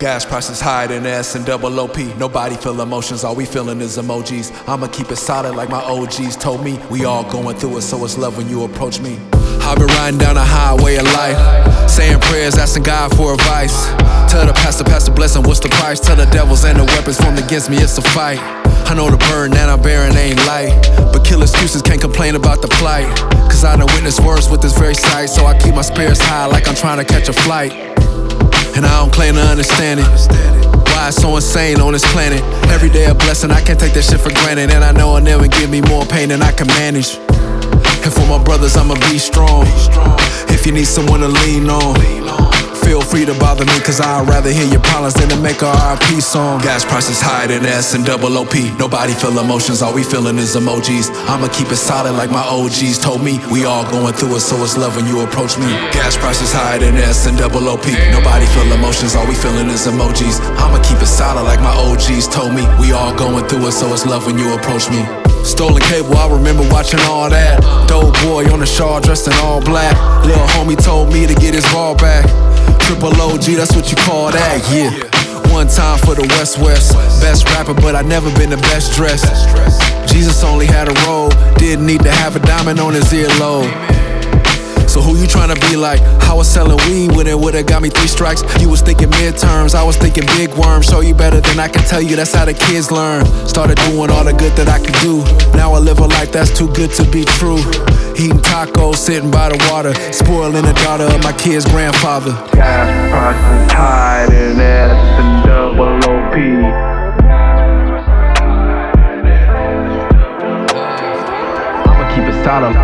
Gas prices higher than S and double OP. Nobody feel emotions, all we feeling is emojis. I'ma keep it solid like my OGs told me. We all going through it, so it's love when you approach me. I've been riding down the highway of life, saying prayers, asking God for advice. Tell the pastor, blessing, what's the price? Tell the devils and the weapons formed against me, it's a fight. I know the burden that I'm bearing ain't light, but kill excuses, can't complain about the plight. Cause I done witnessed worse with this very sight, so I keep my spirits high like I'm trying to catch a flight. And I don't claim to understand it, why it's so insane on this planet. Every day a blessing, I can't take that shit for granted. And I know it'll never give me more pain than I can manage. And for my brothers, I'ma be strong. If you need someone to lean on, feel free to bother me, cause I'd rather hear your problems than to make a RIP song. Gas prices higher than S and double OP. Nobody feel emotions, all we feeling is emojis. I'ma keep it solid like my OGs told me. We all going through it, so it's love when you approach me. Gas prices higher than S and double OP. Nobody feel emotions, all we feeling is emojis. I'ma keep it solid like my OGs told me. We all going through it, so it's love when you approach me. Stolen cable, I remember watching all that. Dope boy on the Shaw dressed in all black. Lil' homie told me to get his ball back. Triple OG, that's what you call that, yeah. One time for the West. Best rapper, but I never been the best dressed. Jesus only had a role, didn't need to have a diamond on his earlobe. So who you tryna be like? I was selling weed when it would've got me 3 strikes. You was thinking midterms, I was thinking big worm. Show you better than I can tell you, that's how the kids learn. Started doing all the good that I could do. Now I live a life that's too good to be true. Eating tacos, sitting by the water, spoiling the daughter of my kid's grandfather. Gas prices higher than S and double OP. I'ma keep it solid.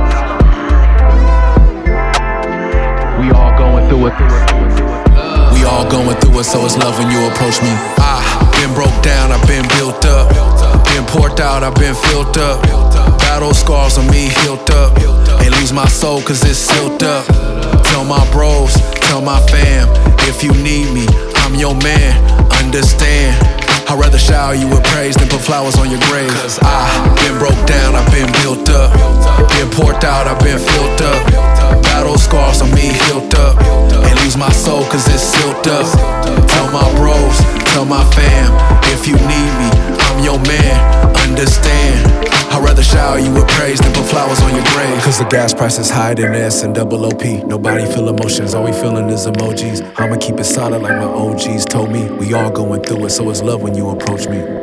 We all going through it. We all going through it, so it's love when you approach me. I've been broke down, I've been built up. Been poured out, I've been filled up. Battle scars on me healed up. Ain't lose my soul cause it's sealed up. Tell my bros, tell my fam, if you need me, I'm your man, understand. I'd rather shower you with praise than put flowers on your grave. Cause I've been broke down, I've been built up. Been poured out, I've been filled up. Battle scars on me healed up. Ain't lose my soul cause it's sealed up. Tell my bros, tell my fam, if you need me, I'm your man, understand. I'd rather shower you with praise than put flowers on your grave. Cause the gas prices higher than S and double OP. Nobody feel emotions, all we feeling is emojis. I'ma keep it solid like my OGs told me. We all going through it, so it's love when you approach me.